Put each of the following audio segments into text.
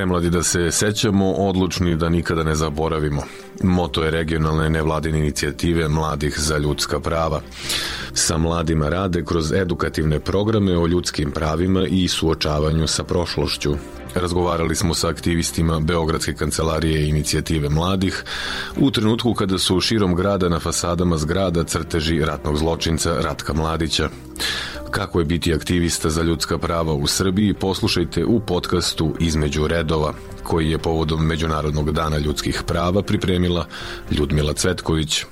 Nemladi da se sećamo, odlučni da nikada ne zaboravimo. Moto je regionalne nevladine inicijative Mladih za ljudska prava. Sa mladima rade kroz edukativne programe o ljudskim pravima i suočavanju sa prošlošću. Razgovarali smo sa aktivistima Beogradske kancelarije inicijative mladih u trenutku kada su širom grada na fasadama zgrada crteži ratnog zločinca Ratka Mladića. Kako je biti aktivista za ljudska prava u Srbiji, poslušajte u podcastu Između redova, koji je povodom Međunarodnog dana ljudskih prava pripremila Ljudmila Cvetković.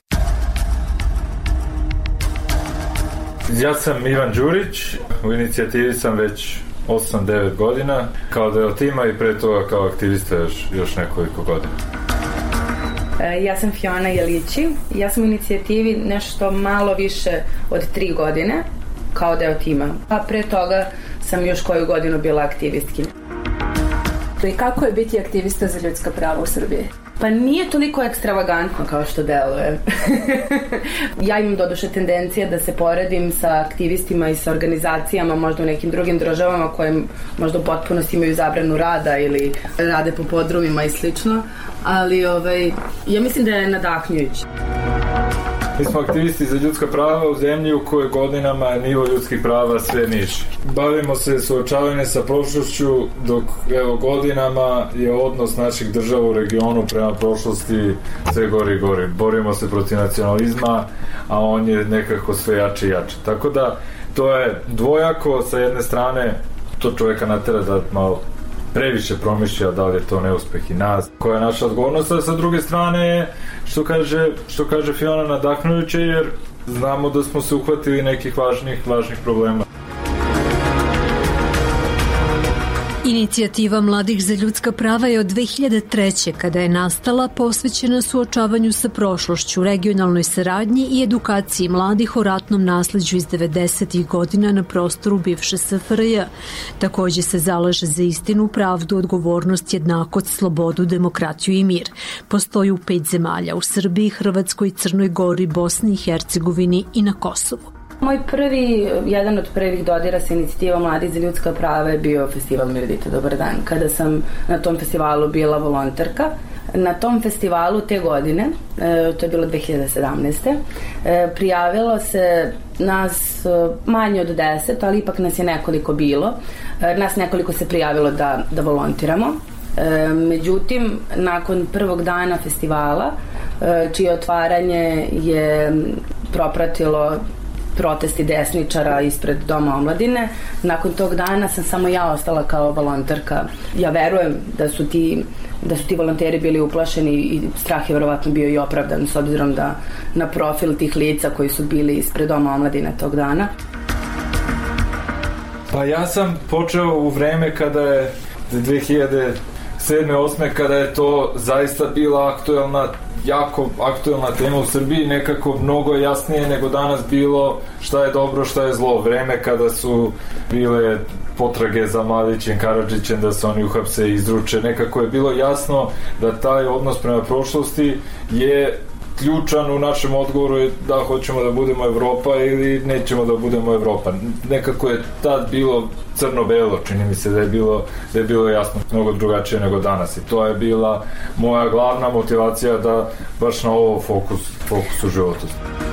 Ja sam Ivan Đurić, u inicijativi sam već 8-9 godina, kao deo tima i pre toga kao aktivista još nekoliko godina. Ja sam Fiona Jelići, ja sam u inicijativi nešto malo više od 3 godine, kao deo tima, a pre toga sam još koju godinu bila aktivistkinja. I kako je biti aktivista za ljudska prava u Srbiji? Pa nije toliko ekstravagantno kao što deluje. Ja imam doduše tendencije da se poredim sa aktivistima i sa organizacijama možda u nekim drugim državama koje možda u potpunosti imaju zabranu rada ili rade po podrumima i slično, ali ja mislim da je nadahnjujuće. Mi smo aktivisti za ljudska prava u zemlji u kojoj godinama nivo ljudskih prava sve niži. Bavimo se suočavanjem sa prošlošću, dok godinama je odnos naših država u regionu prema prošlosti sve gori i gori. Borimo se protiv nacionalizma, a on je nekako sve jače i jače. Tako da to je dvojako, sa jedne strane to čovjeka natera da malo previše promišlja da li je to neuspeh i nas, koja je naša odgovornost, a sa druge strane je, što kaže Fiona, nadahnujuće, jer znamo da smo se uhvatili nekih važnih problema. Inicijativa Mladih za ljudska prava je od 2003. kada je nastala posvećena suočavanju sa prošlošću, regionalnoj saradnji i edukaciji mladih o ratnom nasleđu iz 90. godina na prostoru bivše SFRJ. Takođe se zalaže za istinu, pravdu, odgovornost, jednakost, slobodu, demokratiju i mir. Postoji u 5 zemalja, u Srbiji, Hrvatskoj, Crnoj Gori, Bosni i Hercegovini i na Kosovu. Jedan od prvih dodira sa inicijativom Mladih za ljudska prava je bio festival Mirdita, dobar dan, kada sam na tom festivalu bila volonterka. Na tom festivalu te godine, to je bilo 2017. Prijavilo se nas manje od 10, ali ipak nas je nekoliko bilo. Nas nekoliko se prijavilo da volontiramo. Međutim, nakon prvog dana festivala, čije otvaranje je propratilo protesti desničara ispred Doma omladine. Nakon tog dana sam samo ja ostala kao volonterka. Ja verujem da su ti volonteri bili uplašeni i strah je verovatno bio i opravdan s obzirom da na profil tih lica koji su bili ispred Doma omladine tog dana. Pa ja sam počeo u vreme kada je 2007-2008 kada je to zaista bila jako aktuelna tema u Srbiji, nekako mnogo jasnije nego danas bilo šta je dobro, šta je zlo. Vreme kada su bile potrage za Mladićem, Karadžićem, da se oni uhapse i izruče, nekako je bilo jasno da taj odnos prema prošlosti je ključan u našem odgovoru da hoćemo da budemo Evropa ili nećemo da budemo Evropa. Nekako je tad bilo crno-belo, čini mi se da je bilo jasno mnogo drugačije nego danas i to je bila moja glavna motivacija da baš na ovo fokus u životu.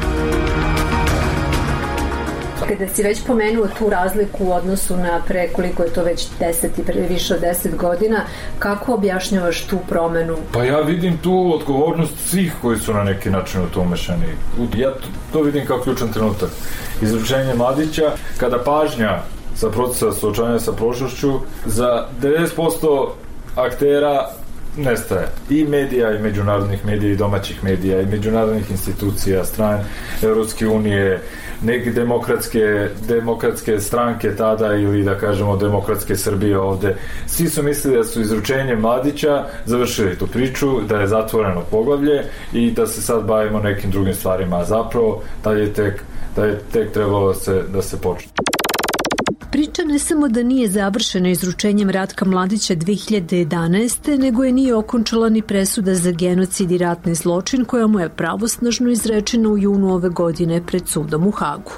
Kada si već pomenuo tu razliku u odnosu na pre koliko je to već 10 i više od 10 godina, kako objašnjavaš tu promenu? Pa ja vidim tu odgovornost svih koji su na neki način u to umešani. Ja to vidim kao ključan trenutak. Izručenje Mladića, kada pažnja sa procesa suočavanja sa prošlošću za 90% aktera nestaje. I medija, i međunarodnih medija, i domaćih medija, i međunarodnih institucija, strane Evropske unije, neke demokratske stranke tada ili da kažemo demokratske Srbije ovde. Svi su mislili da su izručenjem Mladića završili tu priču, da je zatvoreno poglavlje i da se sad bavimo nekim drugim stvarima, a zapravo da je tek trebalo da se počne. Priča ne samo da nije završena izručenjem Ratka Mladića 2011. nego je nije okončala ni presuda za genocid i ratni zločin koja mu je pravosnažno izrečena u junu ove godine pred sudom u Hagu.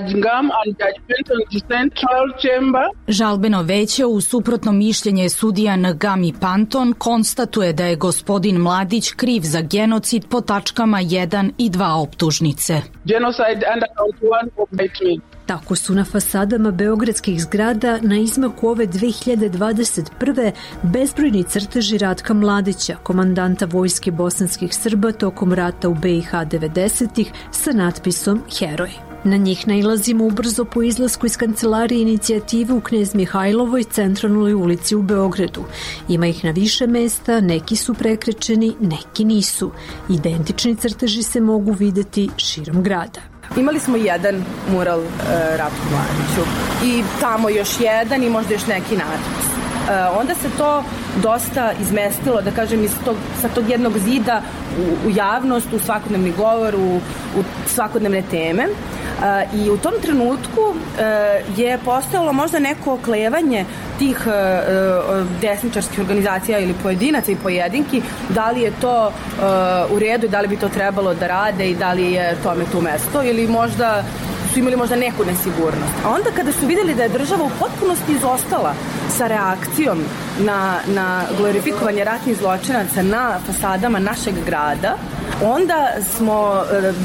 Žalbeno veće u suprotno mišljenje sudija Ngam i Panton konstatuje da je gospodin Mladić kriv za genocid po tačkama 1 i 2 optužnice. Tako su na fasadama beogradskih zgrada na izmaku ove 2021. bezbrojni crteži Ratka Mladića, komandanta vojske bosanskih Srba tokom rata u BiH 90-ih sa natpisom Heroj. Na njih nailazimo ubrzo po izlasku iz kancelarije inicijative u Knez Mihajlovoj centralnoj ulici u Beogradu. Ima ih na više mesta, neki su prekrečeni, neki nisu. Identični crteži se mogu videti širom grada. Imali smo jedan mural Ratku Mladiću i tamo još jedan i možda još neki natpis. Onda se to dosta izmestilo, da kažem, sa tog jednog zida u javnost, u svakodnevni govor, u svakodnevne teme. I u tom trenutku je postojalo možda neko oklevanje tih desničarskih organizacija ili pojedinaca i pojedinki, da li je to u redu i da li bi to trebalo da rade i da li je tome tu mesto ili možda su imali možda neku nesigurnost. A onda kada su videli da je država u potpunosti izostala sa reakcijom na glorifikovanje ratnih zločinaca na fasadama našeg grada, onda smo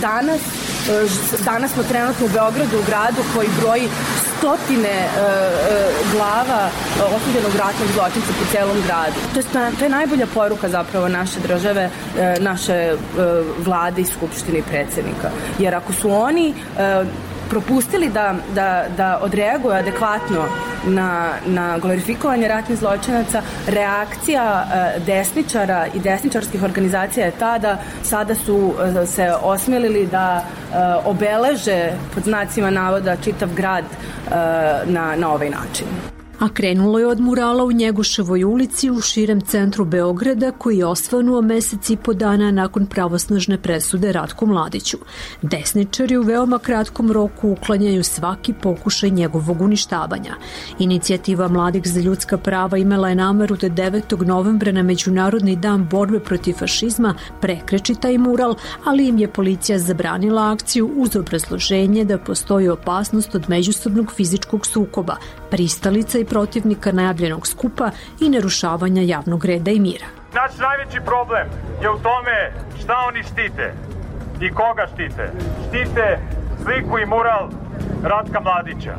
danas smo trenutno u Beogradu, u gradu koji broji stotine glava osuđenog ratnog zločinca po celom gradu. To je najbolja poruka zapravo naše države, naše vlade i skupštine i predsjednika. Jer ako su oni propustili da odreaguju adekvatno na glorifikovanje ratnih zločinaca, reakcija desničara i desničarskih organizacija je ta da sada su se osmelili da obeleže pod znacima navoda čitav grad na ovaj način. A krenulo je od murala u Njegoševoj ulici u širem centru Beograda koji je osvanuo mesec i po dana nakon pravosnažne presude Ratku Mladiću. Desničari u veoma kratkom roku uklanjaju svaki pokušaj njegovog uništavanja. Inicijativa Mladih za ljudska prava imala je nameru da 9. novembra na Međunarodni dan borbe protiv fašizma prekreči taj mural, ali im je policija zabranila akciju uz obrazloženje da postoji opasnost od međusobnog fizičkog sukoba, pristalica i protivnika najavljenog skupa i narušavanja javnog reda i mira. Naš najveći problem je u tome šta oni štite i koga štite. Štite sliku i mural Ratka Mladića.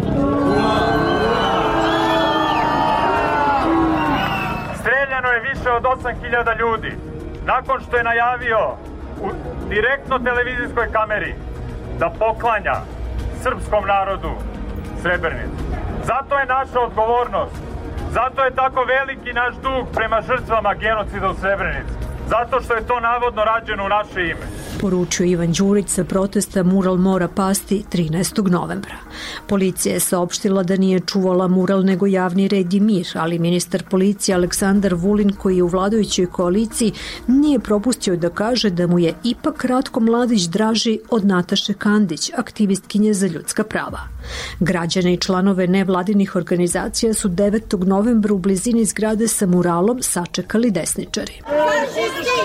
Streljano je više od 8.000 ljudi. Nakon što je najavio u direktno televizijskoj kameri da poklanja srpskom narodu Srebrenicu. Zato je naša odgovornost, zato je tako veliki naš dug prema žrtvama genocida u Srebrenici, zato što je to navodno rađeno u naše ime. Poručio Ivan Đurić sa protesta mural mora pasti 13. novembra. Policija je saopštila da nije čuvala mural nego javni red i mir, ali ministar policije Aleksandar Vulin, koji je u vladajućoj koaliciji, nije propustio da kaže da mu je ipak Ratko Mladić draži od Nataše Kandić, aktivistkinje za ljudska prava. Građane i članove nevladinih organizacija su 9. novembra u blizini zgrade sa muralom sačekali desničari. Fašisti!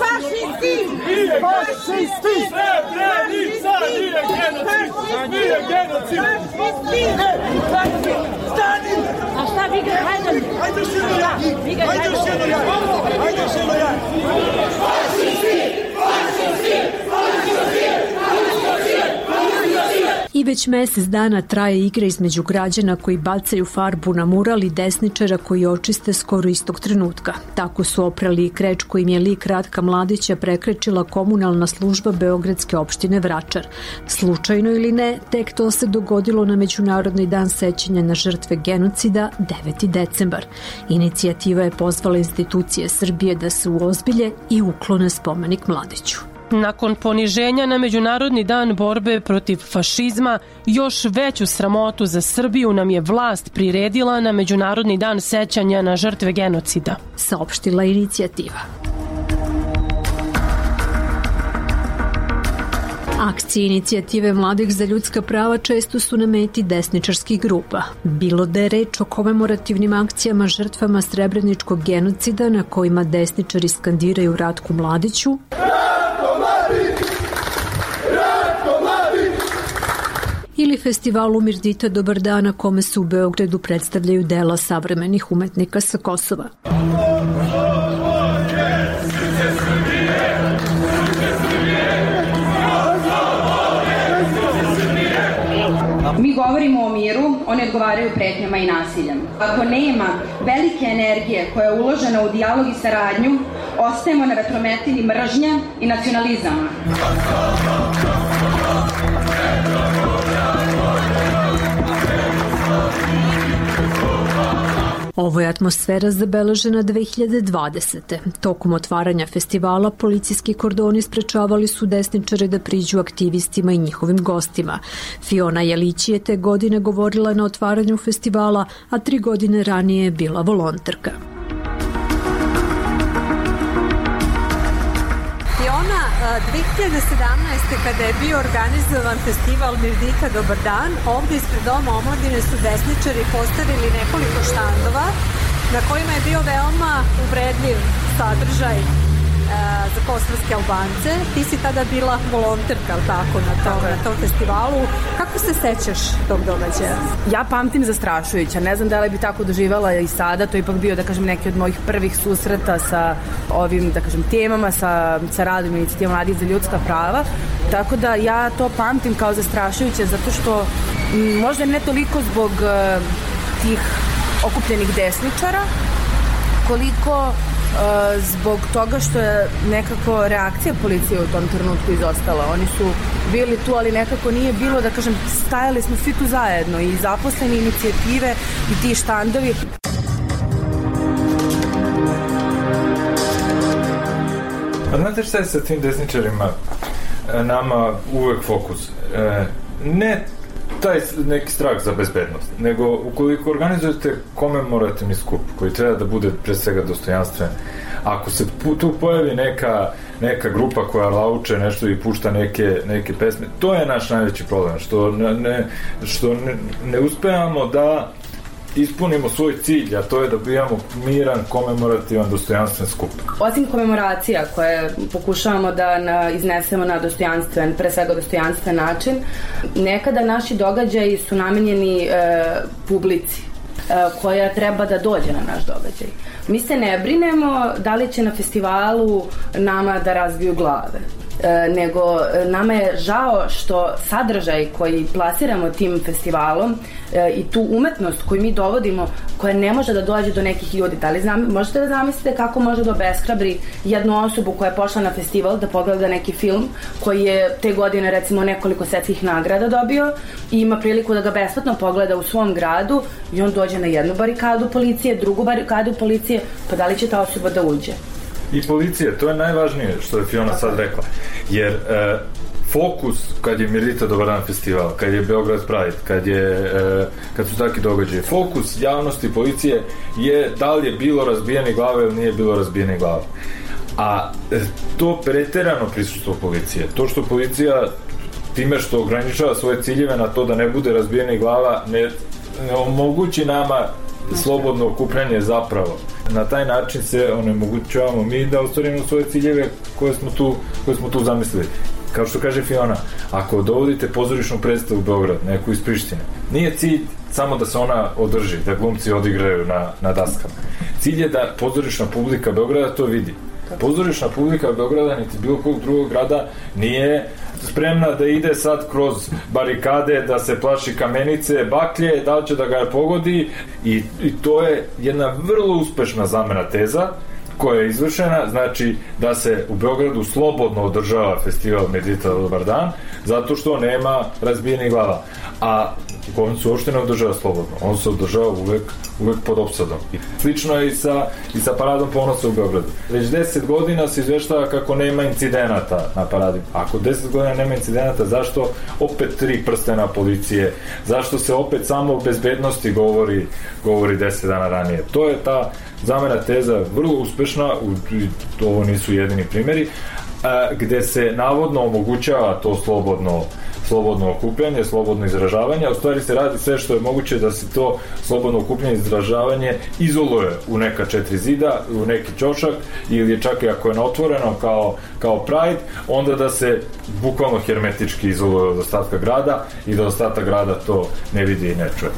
Srebrenica nije genocid! Nije genocid! Stani! A šta vi ga hajde? Hajde još jedno ja! Hajde još jedno ja! Hajde još jedno ja! Fašisti! Fašisti! Fašisti! I već mesec dana traje igra između građana koji bacaju farbu na mural i desničara koji očiste skoro istog trenutka. Tako su oprali i kreč kojim je lik Ratka Mladića prekrečila komunalna služba Beogradske opštine Vračar. Slučajno ili ne, tek to se dogodilo na Međunarodni dan sećanja na žrtve genocida 9. decembar. Inicijativa je pozvala institucije Srbije da se uozbilje i uklone spomenik Mladiću. Nakon poniženja na Međunarodni dan borbe protiv fašizma, još veću sramotu za Srbiju nam je vlast priredila na Međunarodni dan sećanja na žrtve genocida, saopštila inicijativa. Akcije inicijative mladih za ljudska prava često su na meti desničarskih grupa. Bilo da je reč o komemorativnim akcijama žrtvama Srebreničkog genocida na kojima desničari skandiraju Ratku Mladiću, ili festivalu Mirdita Dobar dan na kome se u Beogradu predstavljaju dela savremenih umetnika sa Kosova. Mi govorimo o miru, oni odgovaraju pretnjama i nasiljem. Ako nema velike energije koja je uložena u dijalog i saradnju, ostajemo na vetrometini mržnje i nacionalizama. Ovo je atmosfera zabeležena 2020. Tokom otvaranja festivala policijski kordoni sprečavali su desničare da priđu aktivistima i njihovim gostima. Fiona Jelić je te godine govorila na otvaranju festivala, a 3 godine ranije je bila volonterka. Fiona, 2017. kada je bio organizovan festival Mirdita Dobar dan, ovdje ispred Doma omladine su desničari postavili nekoliko štandova na kojima je bio veoma uvredljiv sadržaj za kosovske Albance. Ti si tada bila volonterka, tako, na tom festivalu. Kako se sećaš tog događaja? Ja pamtim zastrašujuća. Ne znam da li bi tako doživala i sada. To je ipak bio, da kažem, neki od mojih prvih susreta sa ovim, da kažem, temama, sa radom inicijative mladih za ljudska prava. Tako da ja to pamtim kao zastrašujuće, zato što možda ne toliko zbog tih okupljenih desničara, koliko zbog toga što je nekako reakcija policije u tom trenutku izostala. Oni su bili tu, ali nekako nije bilo, da kažem, stajali smo svi tu zajedno, i zaposleni, inicijative i ti štandovi. A znate šta je sa tim desničarima? Nama uvek fokus. Ne taj neki strah za bezbednost, nego ukoliko organizujete komemorativni skup koji treba da bude pre svega dostojanstven, ako se tu pojavi neka grupa koja lauče nešto i pušta neke pesme, to je naš najveći problem, što ne uspevamo da ispunimo svoj cilj, a to je da bijamo miran, komemorativan, dostojanstven skup. Osim komemoracija koje pokušavamo da iznesemo na dostojanstven, pre svega dostojanstven način, nekada naši događaji su namenjeni publici koja treba da dođe na naš događaj. Mi se ne brinemo da li će na festivalu nama da razbiju glave, nego nama je žao što sadržaj koji plasiramo tim festivalom i tu umetnost koju mi dovodimo, koja ne može da dođe do nekih ljudi. Da li možete da zamislite kako može da obeshrabri jednu osobu koja je pošla na festival da pogleda neki film koji je te godine recimo nekoliko svetskih nagrada dobio i ima priliku da ga besplatno pogleda u svom gradu i on dođe na jednu barikadu policije, drugu barikadu policije, pa da li će ta osoba da uđe? I policije, to je najvažnije što je Fiona sad rekla, jer fokus kad je Mirdita Dobar dan festival, kad je Beograd Pride, kad su takvi događaji, fokus javnosti policije je da li je bilo razbijene glave ili nije bilo razbijene glave. A to preterano prisustvo policije, to što policija time što ograničava svoje ciljeve na to da ne bude razbijene glava, ne omogući nama slobodno okupljanje zapravo. Na taj način se onemogućavamo mi da ostvarimo svoje ciljeve koje smo tu zamislili. Kao što kaže Fiona, ako dovodite pozorišnu predstavu u Beograd, neku iz Prištine, nije cilj samo da se ona održi, da glumci odigraju na daskama. Cilj je da pozorišna publika Beograda to vidi. Pozorišna publika Beograda niti bilo kog drugog grada nije spremna da ide sad kroz barikade, da se plaši kamenice, baklje, da li će da ga pogodi, i to je jedna vrlo uspešna zamena teza koja je izvršena, znači da se u Beogradu slobodno održava festival Mirdita Dobar dan, zato što nema razbijenih glava. A on se uopšte ne održava slobodno, on se održava uvek pod opsadom. Slično je i sa paradom ponosa u Beogradu. Već 10 godina se izveštava kako nema incidenata na paradi. Ako 10 godina nema incidenata, zašto opet 3 prstena policije? Zašto se opet samo o bezbednosti govori 10 dana ranije? To je ta zamena teza vrlo uspešna, ovo nisu jedini primjeri, gde se navodno omogućava to slobodno okupljanje, slobodno izražavanje, a u stvari se radi sve što je moguće da se to slobodno okupljanje i izražavanje izoluje u neka 4 zida, u neki ćošak, ili čak i ako je otvoreno kao Pride, onda da se bukvalno hermetički izoluje od ostatka grada i da ostatak grada to ne vidi i ne čuje.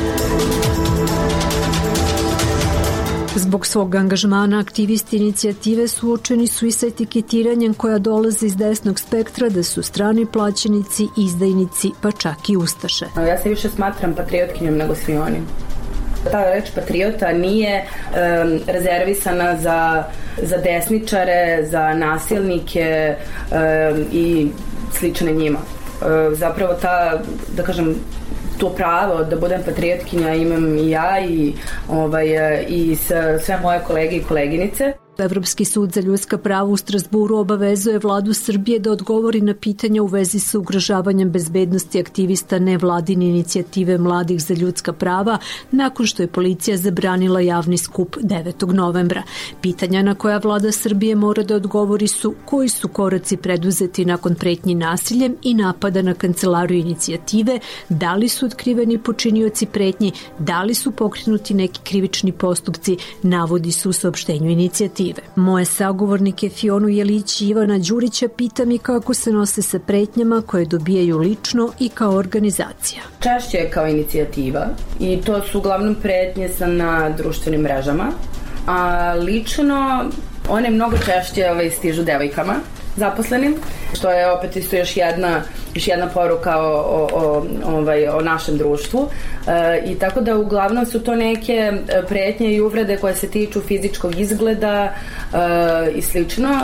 Zbog svog angažmana aktivisti inicijative suočeni su i sa etiketiranjem koja dolaze iz desnog spektra da su strani plaćenici, izdajnici, pa čak i ustaše. Ja se više smatram patriotkinjom nego svi oni. Ta reč patriota nije rezervisana za desničare, za nasilnike i slične njima. Zapravo da kažem, to pravo da budem patriotkinja imam i ja i sve moje kolege i koleginice. Evropski sud za ljudska prava u Strasburu obavezuje vladu Srbije da odgovori na pitanja u vezi sa ugrožavanjem bezbednosti aktivista nevladine inicijative Mladih za ljudska prava nakon što je policija zabranila javni skup 9. novembra. Pitanja na koja vlada Srbije mora da odgovori su koji su koraci preduzeti nakon pretnji nasiljem i napada na kancelariju inicijative, da li su otkriveni počinioci pretnji, da li su pokrenuti neki krivični postupci, navodi se u saopštenju inicijative. Moje sagovornike Fionu Jelić i Ivana Đurića pitam i kako se nose sa pretnjama koje dobijaju lično i kao organizacija. Češće je kao inicijativa i to su uglavnom pretnje na društvenim mrežama, a lično one mnogo češće stižu devojkama zaposlenim, što je opet isto još jedna poruka o našem društvu. I tako da uglavnom su to neke pretnje i uvrede koje se tiču fizičkog izgleda i slično.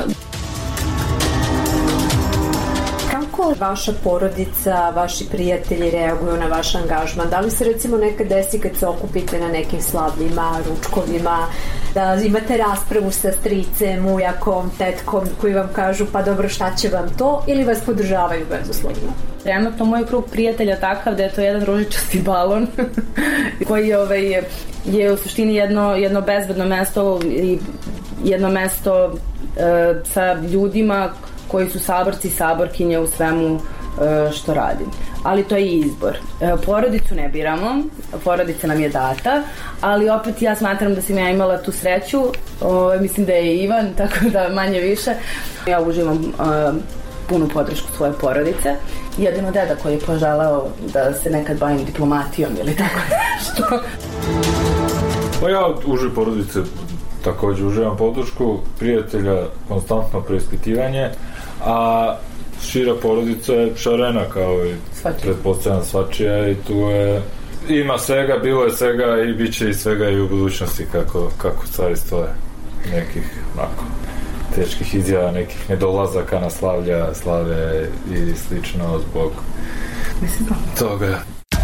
Kako vaša porodica, vaši prijatelji reaguju na vaš angažman? Da li se recimo nekad desi kad se okupite na nekim slavljima, ručkovima, da imate raspravu sa stricem, ujakom, tetkom koji vam kažu pa dobro šta će vam to, ili vas podržavaju bezuslovno? Trenutno moj krug prijatelja takav da je to jedan ružičasti balon koji je u suštini jedno bezbedno mesto i jedno mesto sa ljudima koji su saborci i saborkinje u svemu što radim. Ali to je izbor. Porodicu ne biramo, porodica nam je data, ali opet ja smatram da sam ja imala tu sreću, mislim da je i Ivan, tako da manje više. Ja uživam punu podršku svoje porodice. Jedino deda koji je poželeo da se nekad bavim diplomatijom ili tako nešto. Pa ja uživ porodice takođe uživam podršku, prijatelja konstantno preispitivanje, a šira porodica je šarena kao i pretpostavljam svačija i tu je ima svega, bilo je svega i bit će i svega i u budućnosti kako stvari stoje. Nekih teških izjava, nekih nedolazaka na slave i slično zbog toga.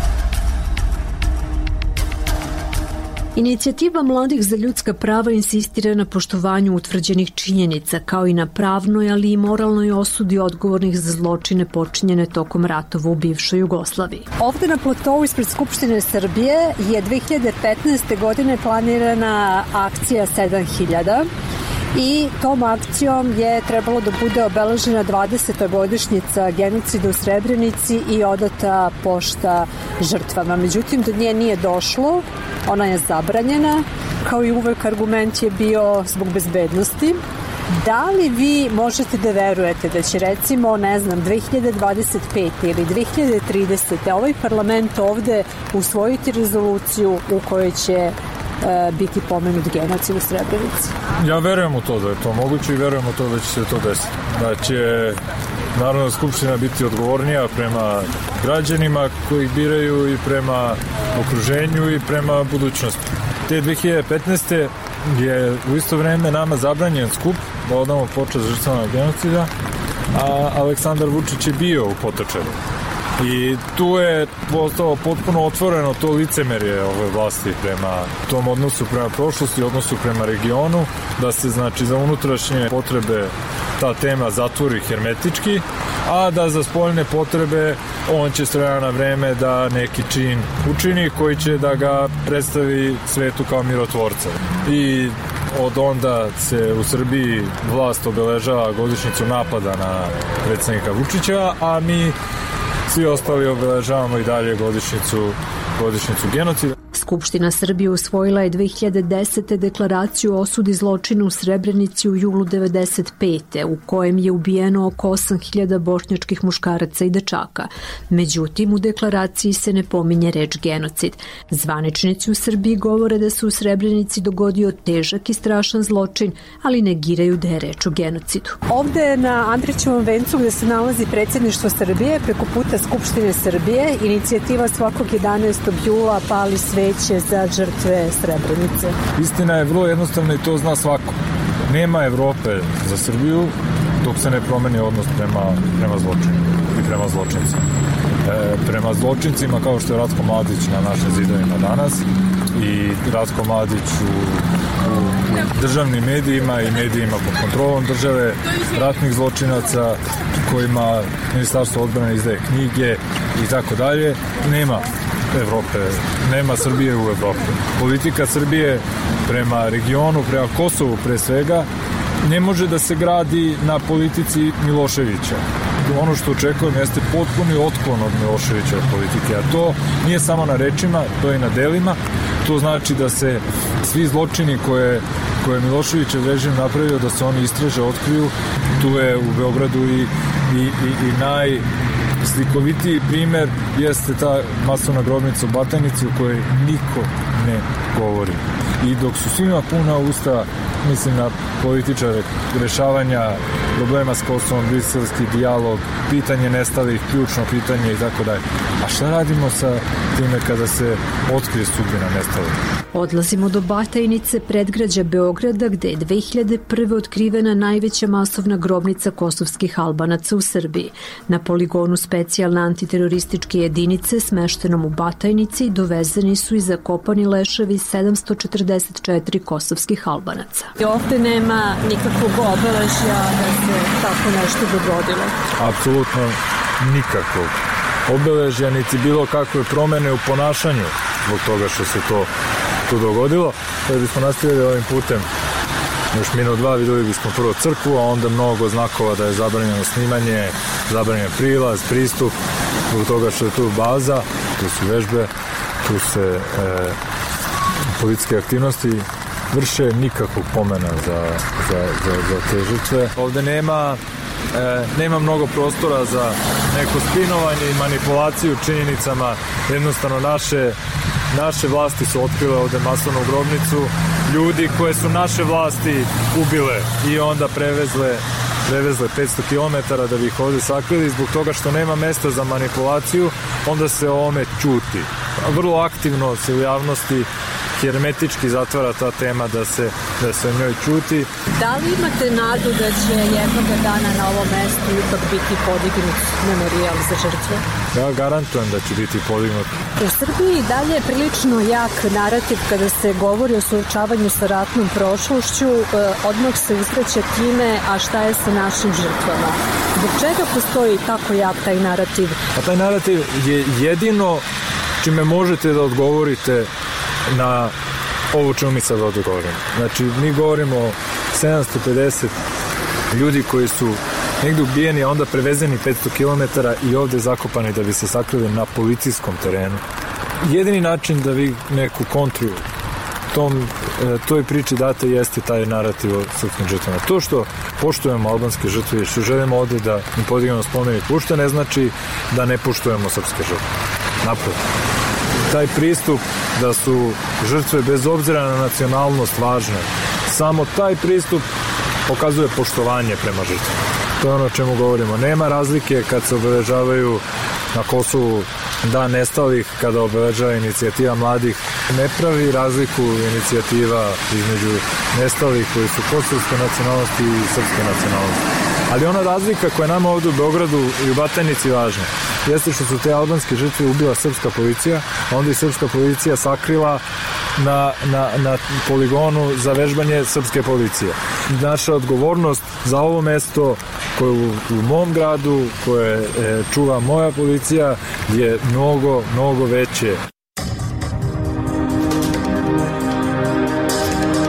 Inicijativa Mladih za ljudska prava insistira na poštovanju utvrđenih činjenica, kao i na pravnoj, ali i moralnoj osudi odgovornih za zločine počinjene tokom ratova u bivšoj Jugoslaviji. Ovde na platovu ispred Skupštine Srbije je 2015. godine planirana akcija 7000 i tom akcijom je trebalo da bude obeležena 20. godišnjica genocida u Srebrenici i odata pošta žrtvama. Međutim, do nje nije došlo, ona je zabranjena, kao i uvek argument je bio zbog bezbednosti. Da li vi možete da verujete da će recimo, 2025. ili 2030. ovaj parlament ovde usvojiti rezoluciju u kojoj će biti pomenut genocid u Srebrenici? Ja verujem u to da je to moguće i verujem u to da će se to desiti. Da će Narodna skupština biti odgovornija prema građanima koji ih biraju i prema okruženju i prema budućnosti. Te 2015. je u isto vreme nama zabranjen skup da odamo počast žrtvama genocida, a Aleksandar Vučić je bio u Potočaru. I tu je postalo potpuno otvoreno to licemerje ove vlasti prema tom odnosu prema prošlosti, odnosu prema regionu, da se znači za unutrašnje potrebe ta tema zatvori hermetički, a da za spoljne potrebe on će s vremena na vreme da neki čin učini koji će da ga predstavi svetu kao mirotvorca. I od onda se u Srbiji vlast obeležava godišnjicu napada na predsjednika Vučića, a mi svi ostali obeležavamo i dalje godišnjicu genocida. Skupština Srbije usvojila je 2010. deklaraciju o osudi zločina u Srebrenici u julu 1995. u kojem je ubijeno oko 8.000 bošnjačkih muškaraca i dečaka. Međutim, u deklaraciji se ne pominje reč genocid. Zvaničnici u Srbiji govore da se u Srebrenici dogodio težak i strašan zločin, ali negiraju da je reč o genocidu. Ovde na Andrićevom vencu gde se nalazi predsjedništvo Srbije, preko puta Skupštine Srbije, inicijativa svakog 11. jula pali sveće za žrtve Srebrenice. Istina je vrlo jednostavna i to zna svako. Nema Evrope za Srbiju dok se ne promeni odnos prema zločinu i prema zločincima. Prema zločincima kao što je Ratko Mladić na našim zidovima danas i Ratko Mladić u državnim medijima i medijima pod kontrolom države, ratnih zločinaca kojima Ministarstvo odbrane izdaje knjige i tako dalje. Nema Evrope, nema Srbije u Evropi. Politika Srbije prema regionu, prema Kosovu pre svega, ne može da se gradi na politici Miloševića. Ono što očekujem jeste potpuni otklon od Miloševićeve politike, a to nije samo na rečima, to je i na delima. To znači da se svi zločini koje je Miloševićev režim napravio, da se oni istraže, otkriju. Tu je u Beogradu i najslikovitiji primer jeste ta masovna grobnica u Batajnici u kojoj niko ne govori. I dok su svima puna usta, mislim na političare, rešavanja problema s Kosovom, briselski dijalog, pitanje nestalih, ključno pitanje i tako dalje. A šta radimo sa time kada se otkrije sudbina nestalih? Odlazimo do Batajnice, predgrađa Beograda, gde je 2001. otkrivena najveća masovna grobnica kosovskih Albanaca u Srbiji. Na poligonu specijalne antiterorističke jedinice smeštenom u Batajnici dovezeni su i zakopani leševi 744 kosovskih Albanaca. Ovde nema nikakvog obeležja da se tako nešto dogodilo? Apsolutno nikakvog obeležja, niti bilo kakve promene u ponašanju zbog toga što se to dogodilo. Kada bismo nastavili ovim putem još minut dva, videli bismo prvo crkvu, a onda mnogo znakova da je zabranjeno snimanje, zabranjen prilaz, pristup, zbog toga što je tu baza, tu su vežbe, tu se policijske aktivnosti vrše, nikakvog pomena za te žrtve. Ovde nema mnogo prostora za neko spinovanje i manipulaciju činjenicama. Jednostavno naše vlasti su otkrile ovde masovnu grobnicu, ljudi koje su naše vlasti ubile i onda prevezle 500 km da bi ih ovde sakrili. Zbog toga što nema mesta za manipulaciju, onda se o ovome ćuti. Vrlo aktivno se u javnosti hermetički zatvara ta tema da se o njoj ćuti. Da li imate nadu da će jednog dana na ovom mestu ipak biti podignut memorijal za žrtve? Ja garantujem da će biti podignut. U Srbiji dalje je prilično jak narativ kada se govori o suočavanju sa ratnom prošlošću, odmah se usreće time, a šta je sa našim žrtvama? Zbog čega postoji tako jak taj narativ? A taj narativ je jedino čime možete da odgovorite na ovo čemu mi sad ovdje govorimo. Znači, mi govorimo o 750 ljudi koji su negdje ubijeni, a onda prevezeni 500 km i ovdje zakopani da bi se sakrili na policijskom terenu. Jedini način da vi neku kontru toj priči date jeste taj narativ o srpskim žrtvama. To što poštujemo albanske žrtve i što želimo ovdje da im podignemo spomenik ušte, ne znači da ne poštujemo srpske žrtve. Naprotiv. Taj pristup da su žrtve bez obzira na nacionalnost važne, samo taj pristup pokazuje poštovanje prema žrtvama. To je ono o čemu govorimo. Nema razlike kad se obeležavaju na Kosovu dan nestalih, kada obeležava inicijativa mladih. Ne pravi razliku inicijativa između nestalih koji su kosovske nacionalnosti i srpske nacionalnosti. Ali ona razlika koja je nama ovdje u Beogradu i u Batajnici važna jeste što su te albanske žrtve ubila srpska policija, a onda i srpska policija sakrila na poligonu za vežbanje srpske policije. Naša odgovornost za ovo mesto koje u mom gradu, koje čuva moja policija, je mnogo veće.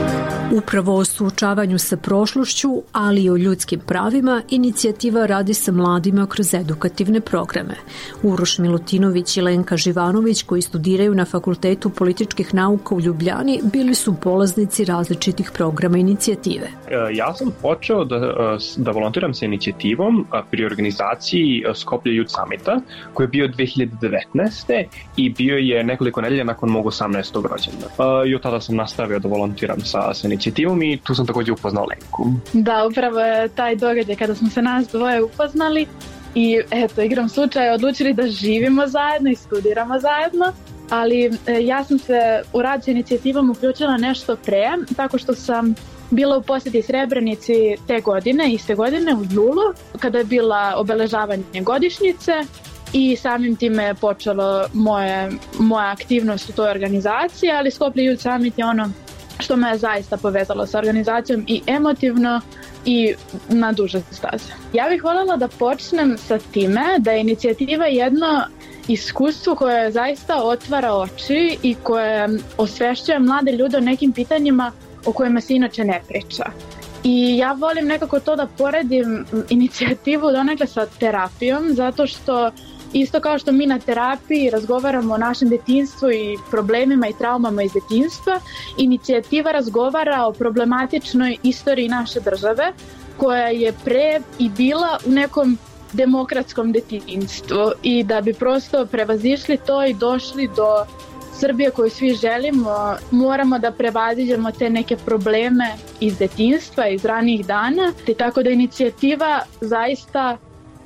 Upravo o suočavanju sa prošlošću, ali i o ljudskim pravima, inicijativa radi sa mladima kroz edukativne programe. Uroš Milutinović i Lenka Živanović, koji studiraju na Fakultetu političkih nauka u Ljubljani, bili su polaznici različitih programa inicijative. Ja sam počeo da volontiram sa inicijativom pri organizaciji Skoplje Youth Summita, koji je bio 2019. i bio je nekoliko nedelja nakon mog 18. rođendana. I od tada sam nastavio da volontiram sa inicijativom i tu sam takođe upoznao Lenku. Da, upravo je taj događaj kada smo se nas dvoje upoznali i eto, igrom slučaja odlučili da živimo zajedno i studiramo zajedno, ali ja sam se u rad sa inicijativom uključila nešto pre, tako što sam bila u posjeti Srebrenici iste godine u julu, kada je bila obeležavanje godišnjice i samim time je počelo moja aktivnost u toj organizaciji, ali Skoplje Youth Summit je ono što me je zaista povezalo sa organizacijom i emotivno i na duže staze. Ja bih voljela da počnem sa time da je inicijativa jedno iskustvo koje zaista otvara oči i koje osvešćuje mlade ljude o nekim pitanjima o kojima se inače ne priča. I ja volim nekako to da poredim inicijativu donekle sa terapijom, zato što isto kao što mi na terapiji razgovaramo o našem detinjstvu i problemima i traumama iz detinjstva, inicijativa razgovara o problematičnoj istoriji naše države, koja je pre i bila u nekom demokratskom detinjstvu, i da bi prosto prevazišli to i došli do Srbije koju svi želimo, moramo da prevaziđemo te neke probleme iz detinjstva, iz ranijih dana, te tako da inicijativa zaista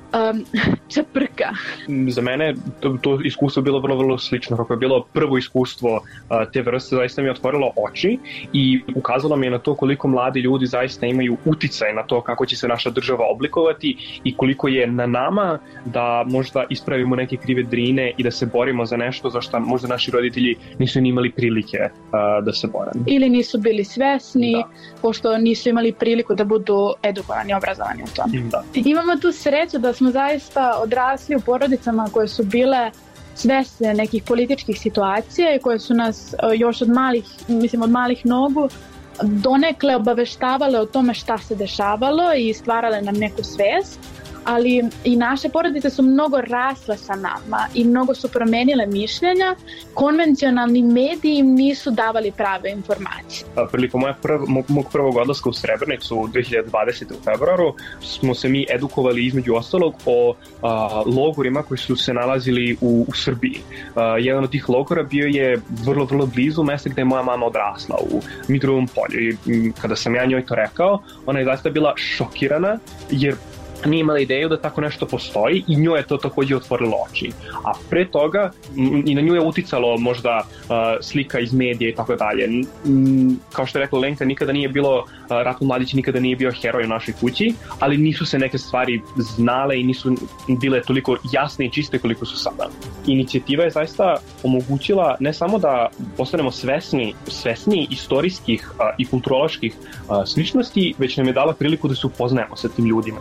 čeprka. Za mene to iskustvo bilo vrlo slično. Kako je bilo prvo iskustvo te vrste, zaista mi je otvorilo oči i ukazalo mi je na to koliko mladi ljudi zaista imaju uticaj na to kako će se naša država oblikovati i koliko je na nama da možda ispravimo neke krive drine i da se borimo za nešto za što možda naši roditelji nisu ni imali prilike da se bore. Ili nisu bili svesni, pošto nisu imali priliku da budu edukovani, obrazovani u tom. Da. Imamo tu sreću da smo zaista odrasli u porodicama koje su bile svesne nekih političkih situacija i koje su nas još od malih nogu donekle obaveštavale o tome šta se dešavalo i stvarale nam neku svest, ali i naše porodice su mnogo rasle sa nama i mnogo su promenile mišljenja. Konvencionalni mediji nisu davali prave informacije. Prilikom mog prvog odlaska u Srebrenicu 2020. u februaru smo se mi edukovali između ostalog o logorima koji su se nalazili u Srbiji. Jedan od tih logora bio je vrlo blizu mesta gde je moja mama odrasla, u Mitrovom polju. I kada sam ja njoj to rekao, ona je zaista bila šokirana jer nije imala ideju da tako nešto postoji i njoj je to takođe otvorilo oči. A pre toga i na nju je uticalo možda slika iz medija i tako dalje. Kao što je rekla Lenka, nikada nije bilo, Ratko Mladić nikada nije bio heroj u našoj kući, ali nisu se neke stvari znale i nisu bile toliko jasne i čiste koliko su sada. Inicijativa je zaista omogućila ne samo da postanemo svesni istorijskih i kulturoloških sličnosti, već nam je dala priliku da se upoznajemo sa tim ljudima.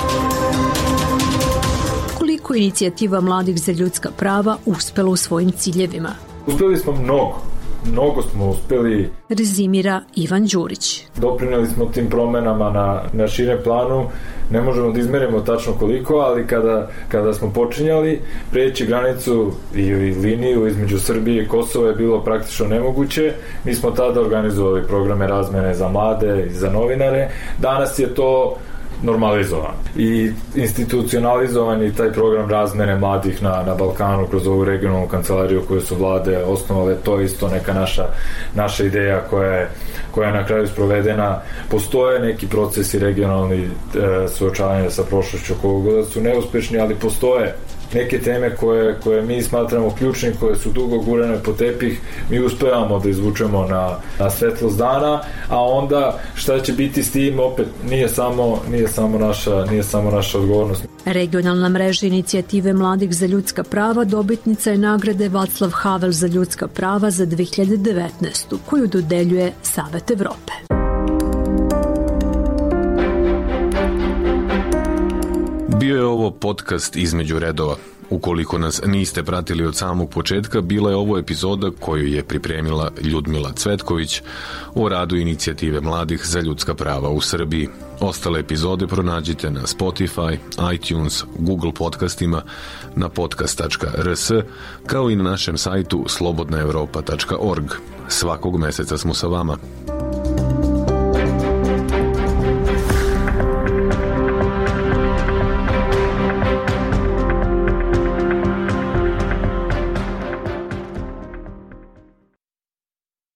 Koliko inicijativa mladih za ljudska prava uspela u svojim ciljevima? Uspeli smo mnogo smo uspeli. Rezimira Ivan Đurić. Doprineli smo tim promenama na širem planu, ne možemo da izmerimo tačno koliko, ali kada smo počinjali, preći granicu i liniju između Srbije i Kosova je bilo praktično nemoguće. Mi smo tada organizovali programe razmene za mlade i za novinare. Danas je to normalizovan i institucionalizovan i taj program razmene mladih na Balkanu kroz ovu regionalnu kancelariju koju su vlade osnovale. To je isto neka naša ideja koja je na kraju sprovedena. Postoje neki procesi regionalni suočavanja sa prošlošću koga su neuspešni, ali postoje neke teme koje mi smatramo ključnim, koje su dugo gurane po tepih, mi uspevamo da izvučemo na svetlost dana, a onda šta će biti s tim, opet nije samo naša odgovornost. Regionalna mreža inicijative mladih za ljudska prava dobitnica je nagrade Václav Havel za ljudska prava za 2019. koju dodeljuje Savet Evrope. Bio je ovo podcast Između redova. Ukoliko nas niste pratili od samog početka, bila je ovo epizoda koju je pripremila Ljudmila Cvetković o radu inicijative mladih za ljudska prava u Srbiji. Ostale epizode pronađite na Spotify, iTunes, Google podcastima, na podcast.rs, kao i na našem sajtu slobodnaevropa.org. Svakog meseca smo sa vama.